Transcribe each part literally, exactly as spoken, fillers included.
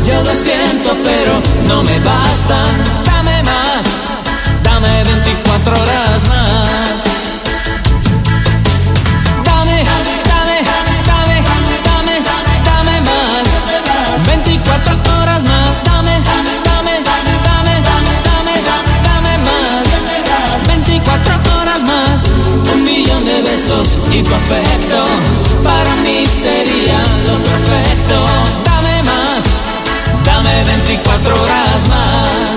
Yo lo siento, pero no me bastan. Dame más, dame veinticuatro horas más. Dame, dame, dame, dame, dame más. veinticuatro horas más. Dame, dame, dame, dame, dame, dame más. veinticuatro horas más. Un millón de besos y tu afecto para mí sería lo perfecto. Dame más, dame veinticuatro horas más.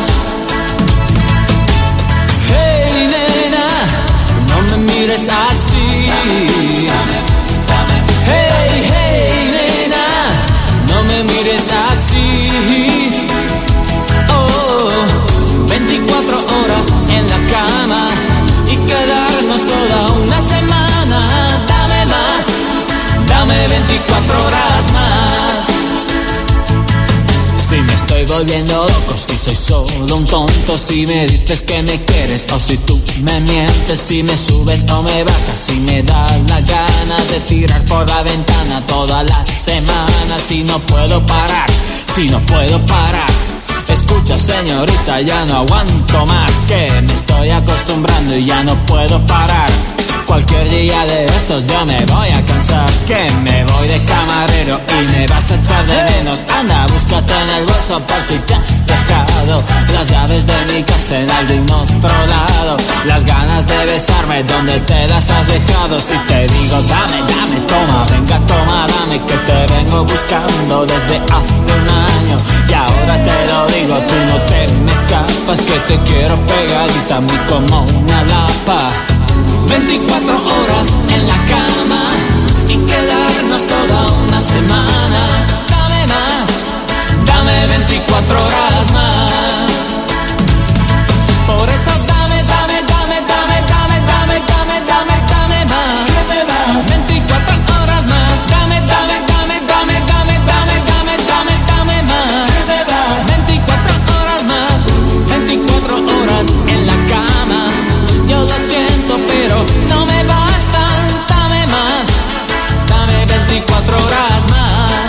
Hey nena, no me mires así. Hey, hey nena, no me mires así. Oh, veinticuatro horas en la cama y quedarnos toda una semana. Dame más, dame veinticuatro horas más. Si me estoy volviendo loco, si soy solo un tonto, si me dices que me quieres o si tú me mientes, si me subes o me bajas, si me da la gana de tirar por la ventana toda la semana, si no puedo parar, si no puedo parar. Escucha señorita, ya no aguanto más, que me estoy acostumbrando y ya no puedo parar. Cualquier día de estos yo me voy a cansar, que me voy de camarero y me vas a echar de menos. Anda, búscate en el bolso por si te has dejado las llaves de mi casa en algún otro lado, las ganas de besarme donde te las has dejado. Si te digo dame, dame, toma, venga, toma, dame, que te vengo buscando desde hace un año y ahora te lo digo, tú no te me escapas, que te quiero pegadita a mí como una lapa. veinticuatro horas en la cama y quedarnos toda una semana. Dame más, dame veinticuatro horas más. Por eso dame, dame, dame, dame, dame, dame, dame, dame, dame más. veinticuatro horas más. Dame, dame, dame, dame, dame, dame, dame, dame, dame más. veinticuatro horas más. veinticuatro horas en la cama. Yo lo siento, pero no me bastan. Dame más, dame veinticuatro horas más.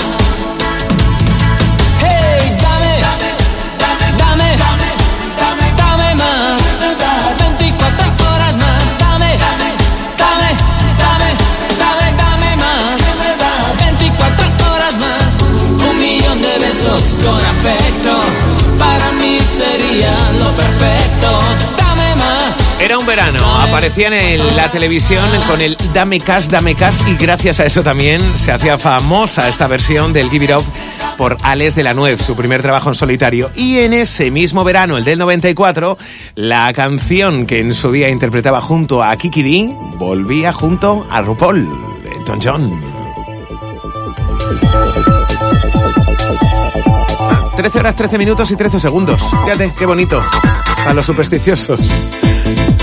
Hey, dame, dame, dame, dame, dame más. veinticuatro horas más. Dame, dame, dame, dame, dame, dame más. veinticuatro horas más. Un millón de besos con afecto para mí sería lo perfecto. Era un verano, aparecían en la televisión con el Dame Cash, Dame Cash, y gracias a eso también se hacía famosa esta versión del Give It Up por Alex de la Nuez, su primer trabajo en solitario. Y en ese mismo verano, el del noventa y cuatro, la canción que en su día interpretaba junto a Kiki Dee volvía junto a RuPaul, Elton John. trece horas, trece minutos y trece segundos. Fíjate, qué bonito. A los supersticiosos.